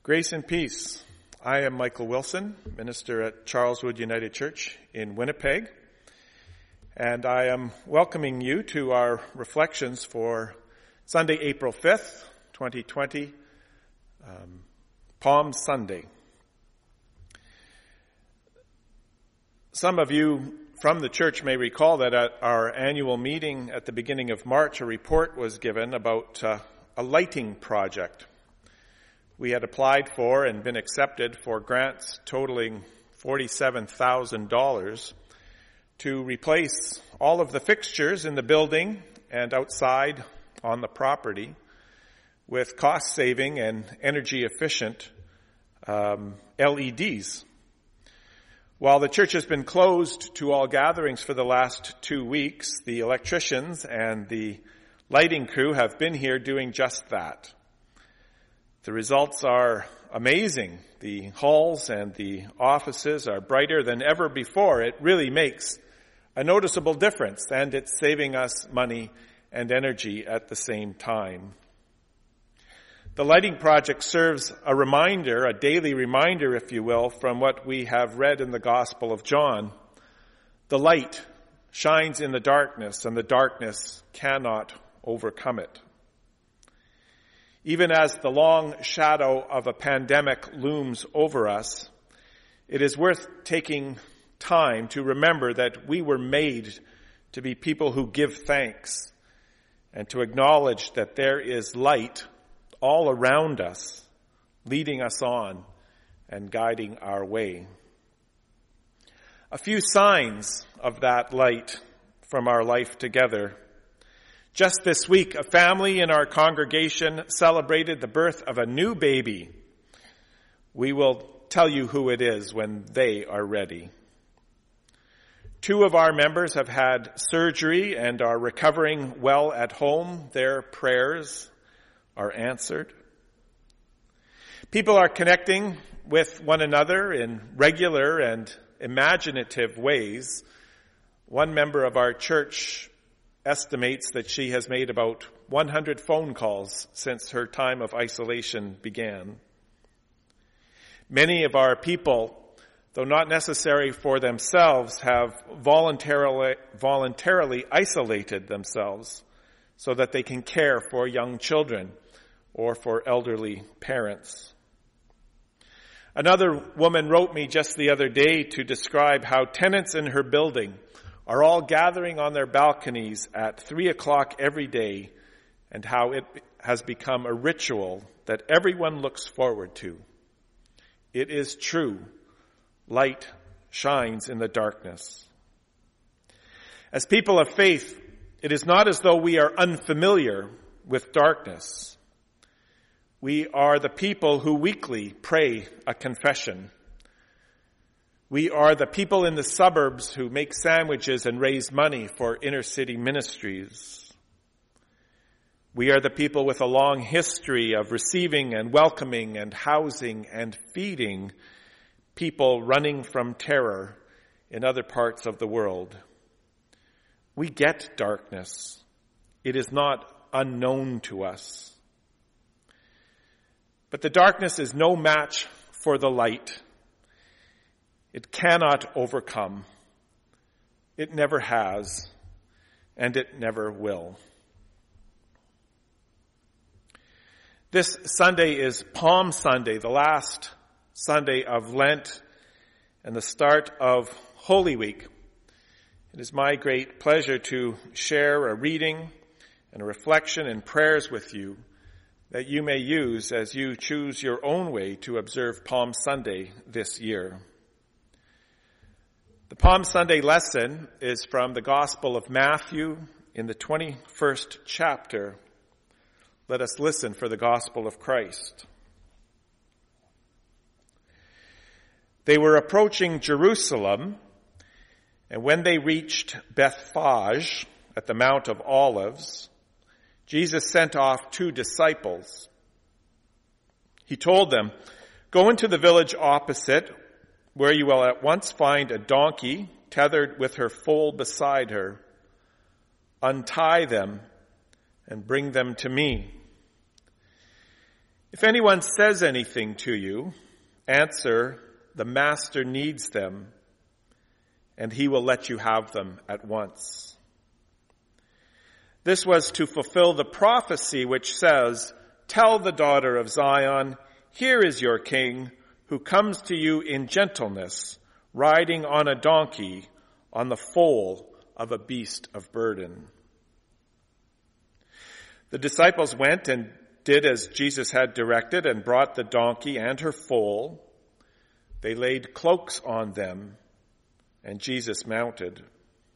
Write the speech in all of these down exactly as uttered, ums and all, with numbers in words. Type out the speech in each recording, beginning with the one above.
Grace and peace. I am Michael Wilson, minister at Charleswood United Church in Winnipeg, and I am welcoming you to our reflections for Sunday, April fifth, twenty twenty, um, Palm Sunday. Some of you from the church may recall that at our annual meeting at the beginning of March, a report was given about uh, a lighting project. We had applied for and been accepted for grants totaling forty-seven thousand dollars to replace all of the fixtures in the building and outside on the property with cost-saving and energy-efficient um, L E Ds. While the church has been closed to all gatherings for the last two weeks, the electricians and the lighting crew have been here doing just that. The results are amazing. The halls and the offices are brighter than ever before. It really makes a noticeable difference, and it's saving us money and energy at the same time. The lighting project serves a reminder, a daily reminder, if you will, from what we have read in the Gospel of John. The light shines in the darkness, and the darkness cannot overcome it. Even as the long shadow of a pandemic looms over us, it is worth taking time to remember that we were made to be people who give thanks and to acknowledge that there is light all around us, leading us on and guiding our way. A few signs of that light from our life together. Just this week, a family in our congregation celebrated the birth of a new baby. We will tell you who it is when they are ready. Two of our members have had surgery and are recovering well at home. Their prayers are answered. People are connecting with one another in regular and imaginative ways. One member of our church estimates that she has made about one hundred phone calls since her time of isolation began. Many of our people, though not necessary for themselves, have voluntarily, voluntarily isolated themselves so that they can care for young children or for elderly parents. Another woman wrote me just the other day to describe how tenants in her building are all gathering on their balconies at three o'clock every day, and how it has become a ritual that everyone looks forward to. It is true. Light shines in the darkness. As people of faith, it is not as though we are unfamiliar with darkness. We are the people who weekly pray a confession. We are the people in the suburbs who make sandwiches and raise money for inner city ministries. We are the people with a long history of receiving and welcoming and housing and feeding people running from terror in other parts of the world. We get darkness. It is not unknown to us. But the darkness is no match for the light. It cannot overcome. It never has, and it never will. This Sunday is Palm Sunday, the last Sunday of Lent and the start of Holy Week. It is my great pleasure to share a reading and a reflection and prayers with you that you may use as you choose your own way to observe Palm Sunday this year. The Palm Sunday lesson is from the Gospel of Matthew in the twenty-first chapter. Let us listen for the Gospel of Christ. They were approaching Jerusalem, and when they reached Bethphage at the Mount of Olives, Jesus sent off two disciples. He told them, "Go into the village opposite, where you will at once find a donkey tethered with her foal beside her. Untie them and bring them to me. If anyone says anything to you, answer, the master needs them, and he will let you have them at once. This was to fulfill the prophecy which says, tell the daughter of Zion, here is your king, who comes to you in gentleness, riding on a donkey, on the foal of a beast of burden. The disciples went and did as Jesus had directed and brought the donkey and her foal. They laid cloaks on them, and Jesus mounted.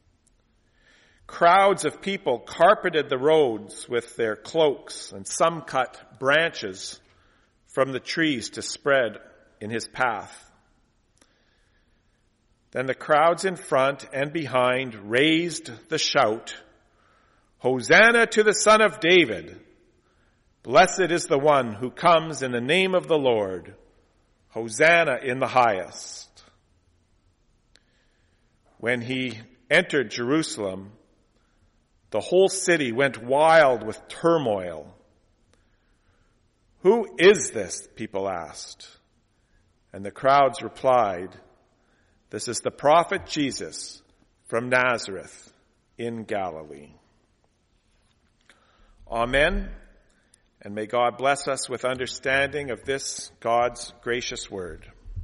Crowds of people carpeted the roads with their cloaks, and some cut branches from the trees to spread in his path. Then the crowds in front and behind raised the shout, Hosanna to the Son of David! Blessed is the one who comes in the name of the Lord. Hosanna in the highest. When he entered Jerusalem, the whole city went wild with turmoil. Who is this? People asked. And the crowds replied, this is the prophet Jesus from Nazareth in Galilee. Amen. And may God bless us with understanding of this God's gracious word.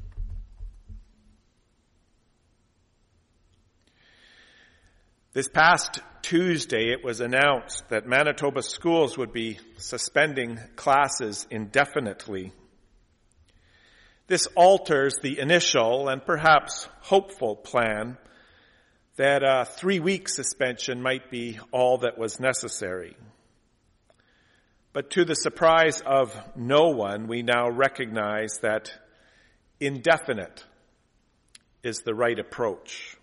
This past Tuesday, it was announced that Manitoba schools would be suspending classes indefinitely. This alters the initial and perhaps hopeful plan that a three-week suspension might be all that was necessary. But to the surprise of no one, we now recognize that indefinite is the right approach.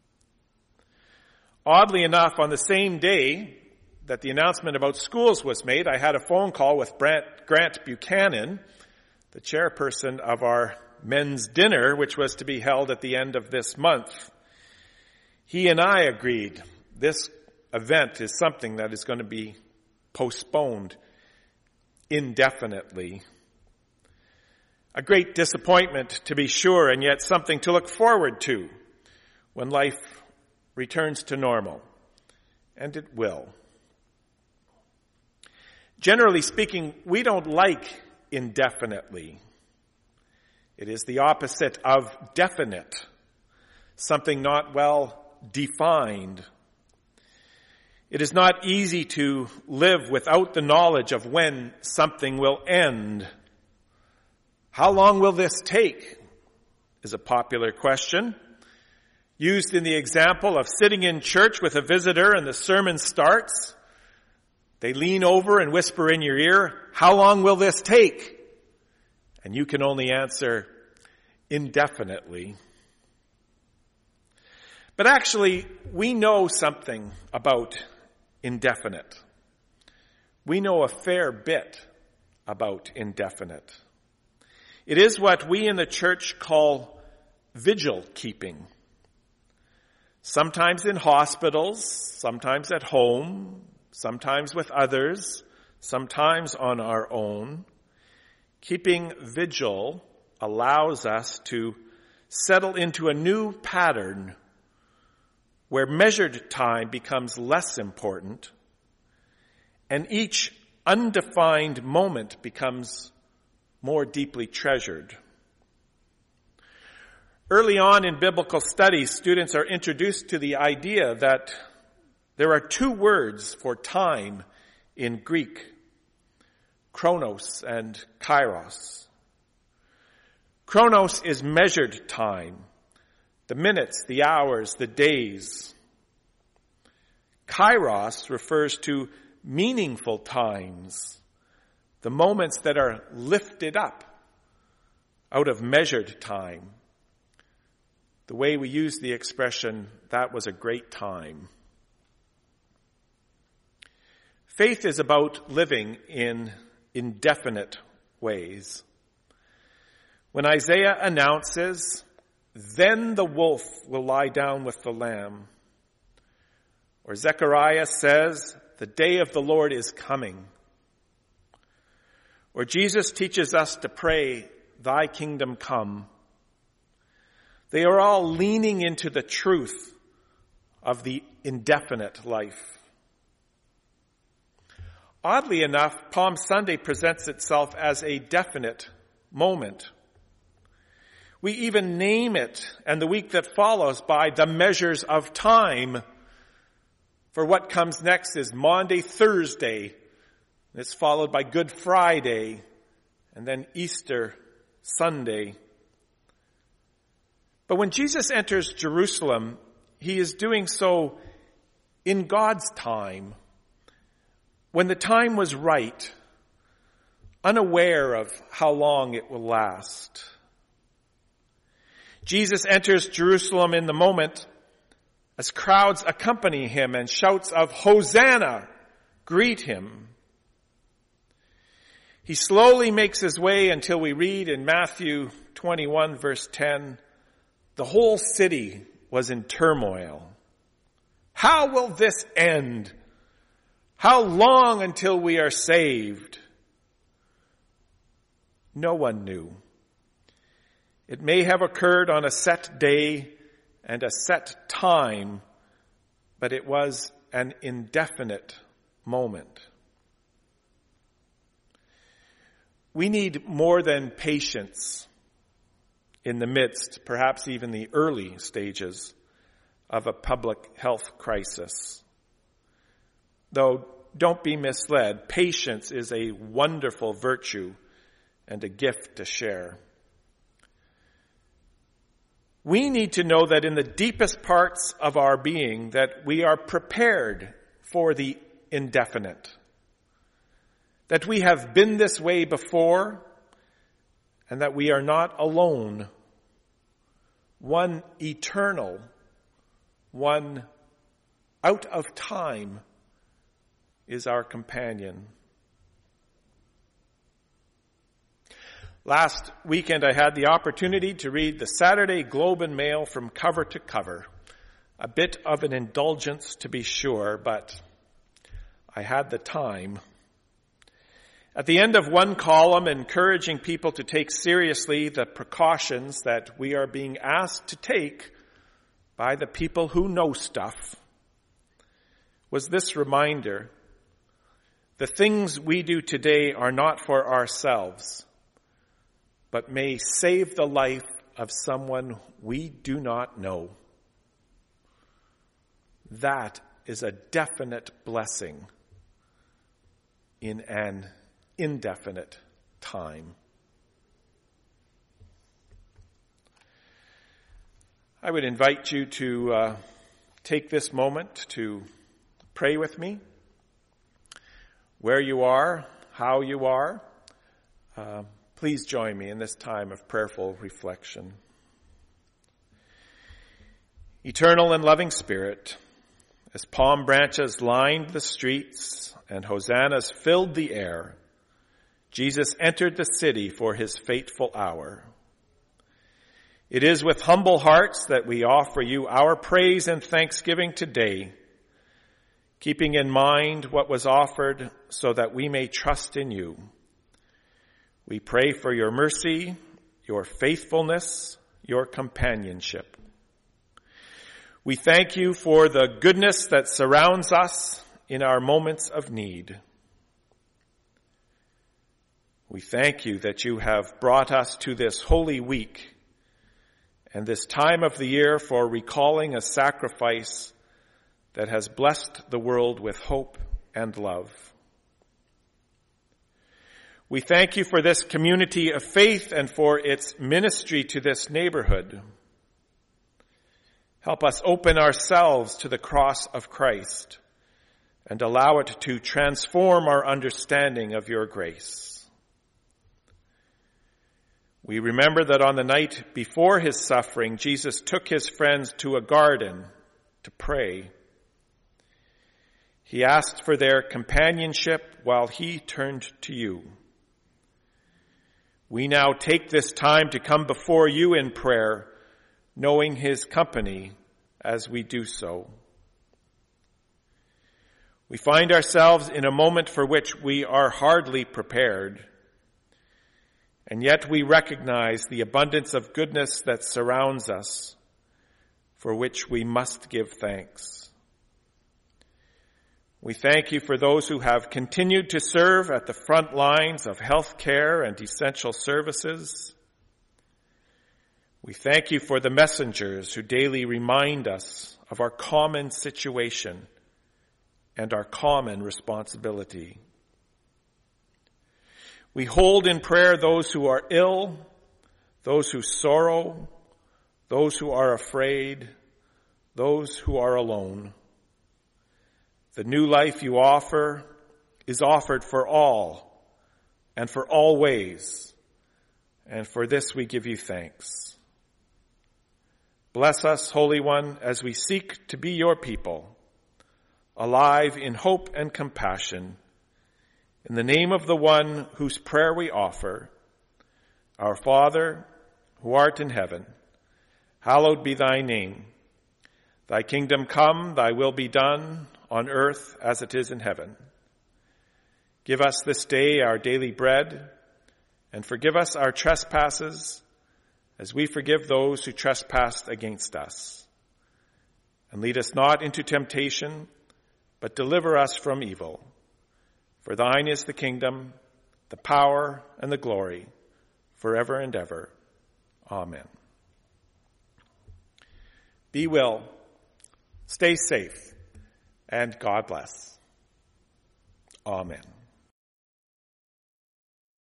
Oddly enough, on the same day that the announcement about schools was made, I had a phone call with Grant Buchanan, the chairperson of our men's dinner, which was to be held at the end of this month. He and I agreed this event is something that is going to be postponed indefinitely. A great disappointment, to be sure, and yet something to look forward to when life returns to normal. And it will. Generally speaking, we don't like indefinitely. It is the opposite of definite, something not well defined. It is not easy to live without the knowledge of when something will end. How long will this take? Is a popular question, used in the example of sitting in church with a visitor and the sermon starts. They lean over and whisper in your ear, how long will this take? And you can only answer, indefinitely. But actually, we know something about indefinite. We know a fair bit about indefinite. It is what we in the church call vigil keeping. Sometimes in hospitals, sometimes at home, sometimes with others, sometimes on our own. Keeping vigil allows us to settle into a new pattern where measured time becomes less important and each undefined moment becomes more deeply treasured. Early on in biblical studies, students are introduced to the idea that there are two words for time in Greek, chronos and kairos. Chronos is measured time, the minutes, the hours, the days. Kairos refers to meaningful times, the moments that are lifted up out of measured time. The way we use the expression, that was a great time. Faith is about living in indefinite ways. When Isaiah announces, then the wolf will lie down with the lamb, or Zechariah says, the day of the Lord is coming, where Jesus teaches us to pray, "Thy kingdom come," they are all leaning into the truth of the indefinite life. Oddly enough, Palm Sunday presents itself as a definite moment. We even name it, and the week that follows, by the measures of time. For what comes next is Maundy Thursday. It's followed by Good Friday, and then Easter Sunday. But when Jesus enters Jerusalem, he is doing so in God's time, when the time was right, unaware of how long it will last. Jesus enters Jerusalem in the moment as crowds accompany him and shouts of "Hosanna" greet him. He slowly makes his way until we read in Matthew twenty-one, verse ten, "The whole city was in turmoil. How will this end? How long until we are saved?" No one knew. It may have occurred on a set day and a set time, but it was an indefinite moment. We need more than patience in the midst, perhaps even the early stages, of a public health crisis. Though, don't be misled, patience is a wonderful virtue and a gift to share. We need to know that in the deepest parts of our being that we are prepared for the indefinite. That we have been this way before and that we are not alone. One eternal, one out of time is our companion. Last weekend I had the opportunity to read the Saturday Globe and Mail from cover to cover. A bit of an indulgence to be sure, but I had the time. At the end of one column, encouraging people to take seriously the precautions that we are being asked to take by the people who know stuff, was this reminder: the things we do today are not for ourselves, but may save the life of someone we do not know. That is a definite blessing in an indefinite time. I would invite you to uh, take this moment to pray with me. Where you are, how you are, uh, please join me in this time of prayerful reflection. Eternal and loving Spirit, as palm branches lined the streets and hosannas filled the air, Jesus entered the city for his fateful hour. It is with humble hearts that we offer you our praise and thanksgiving today, keeping in mind what was offered so that we may trust in you. We pray for your mercy, your faithfulness, your companionship. We thank you for the goodness that surrounds us in our moments of need. We thank you that you have brought us to this holy week and this time of the year for recalling a sacrifice that has blessed the world with hope and love. We thank you for this community of faith and for its ministry to this neighborhood. Help us open ourselves to the cross of Christ and allow it to transform our understanding of your grace. We remember that on the night before his suffering, Jesus took his friends to a garden to pray. He asked for their companionship while he turned to you. We now take this time to come before you in prayer, knowing his company as we do so. We find ourselves in a moment for which we are hardly prepared, And yet we recognize the abundance of goodness that surrounds us, for which we must give thanks. We thank you for those who have continued to serve at the front lines of health care and essential services. We thank you for the messengers who daily remind us of our common situation and our common responsibility. We hold in prayer those who are ill, those who sorrow, those who are afraid, those who are alone. The new life you offer is offered for all and for all ways, and for this we give you thanks. Bless us, Holy One, as we seek to be your people, alive in hope and compassion. In the name of the one whose prayer we offer, our Father, who art in heaven, hallowed be thy name. Thy kingdom come, thy will be done, on earth as it is in heaven. Give us this day our daily bread, and forgive us our trespasses, as we forgive those who trespass against us. And lead us not into temptation, but deliver us from evil. For thine is the kingdom, the power, and the glory, forever and ever. Amen. Be well, stay safe, and God bless. Amen.